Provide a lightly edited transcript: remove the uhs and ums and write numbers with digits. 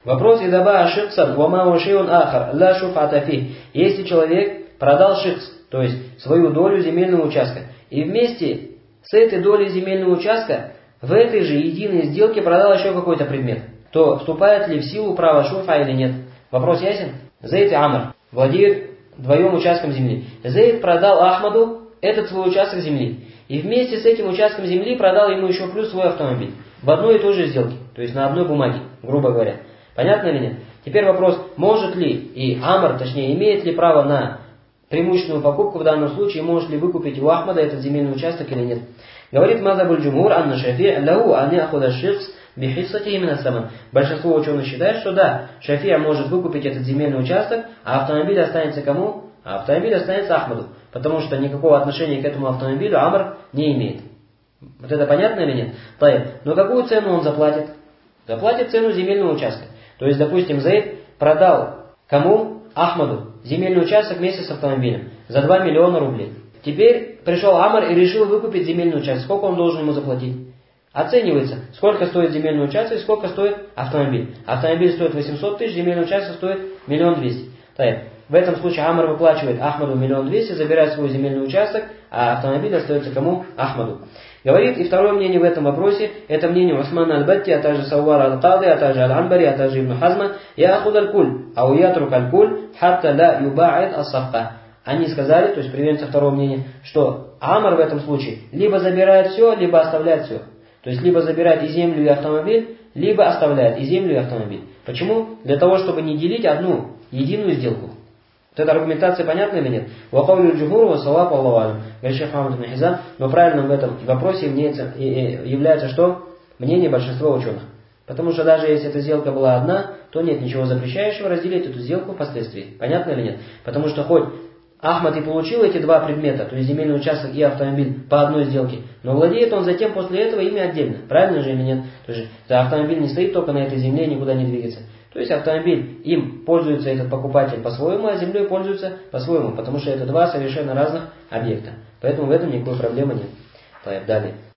Вопрос идаба шиксан вама ушиун ахар ла шуфата фи. Если человек продал шикс, то есть свою долю земельного участка, и вместе с этой долей земельного участка в этой же единой сделке продал еще какой-то предмет, то вступает ли в силу право шуфа или нет? Вопрос ясен? Зейд и Амр владеют вдвоем участком земли. Зейд продал Ахмаду этот свой участок земли. И вместе с этим участком земли продал ему еще плюс свой автомобиль. В одной и той же сделке. То есть на одной бумаге, грубо говоря. Понятно или нет? Теперь вопрос, может ли и Амр, точнее, имеет ли право на преимущественную покупку в данном случае, может ли выкупить у Ахмада этот земельный участок или нет? Говорит мазабуль джумур анна шафи' лаху ан яхуда шихс бихиссатихи мин ас-саман. Большинство ученых считает, что да, Шафия может выкупить этот земельный участок, а автомобиль останется кому? А автомобиль останется Ахмаду, потому что никакого отношения к этому автомобилю Амр не имеет. Вот это понятно или нет? Но какую цену он заплатит? Заплатит цену земельного участка. То есть, допустим, Зейд продал кому? Ахмаду земельный участок вместе с автомобилем за 2 миллиона рублей. Теперь пришел Амр и решил выкупить земельный участок. Сколько он должен ему заплатить? Оценивается, сколько стоит земельный участок и сколько стоит автомобиль. Автомобиль стоит 800 тысяч, земельный участок стоит 1 200 000. В этом случае Амр выплачивает Ахмаду 1 200 000, забирает свой земельный участок, а автомобиль остается кому? Ахмаду. Говорит, и второе мнение в этом вопросе, это мнение Усмана аль-Батти, а также Сауара аль-Кады, а также аль-Анбари, а также Ибн Хазма, яхуд аль-куль, ау ятрук аль-куль, хатта ла юба'ид ас-сафка. Они сказали, то есть приводится второе мнение, что Амр в этом случае либо забирает все, либо оставляет все. То есть либо забирает и землю, и автомобиль, либо оставляет и землю, и автомобиль. Почему? Для того, чтобы не делить одну единую сделку. Вот эта аргументация понятна или нет? Вакаулю джумуру ва салапу Аллаху алям. Говорит шейх Мухаммад ибн Хизам, но правильным в этом вопросе является что? Мнение большинства ученых. Потому что даже если эта сделка была одна, то нет ничего запрещающего разделить эту сделку впоследствии. Понятно или нет? Потому что хоть Ахмад и получил эти два предмета, то есть земельный участок и автомобиль по одной сделке, но владеет он затем после этого ими отдельно. Правильно же или нет? То есть автомобиль не стоит только на этой земле, никуда не двигается. То есть автомобиль, им пользуется этот покупатель по-своему, а землей пользуется по-своему, потому что это два совершенно разных объекта. Поэтому в этом никакой проблемы нет. Далее.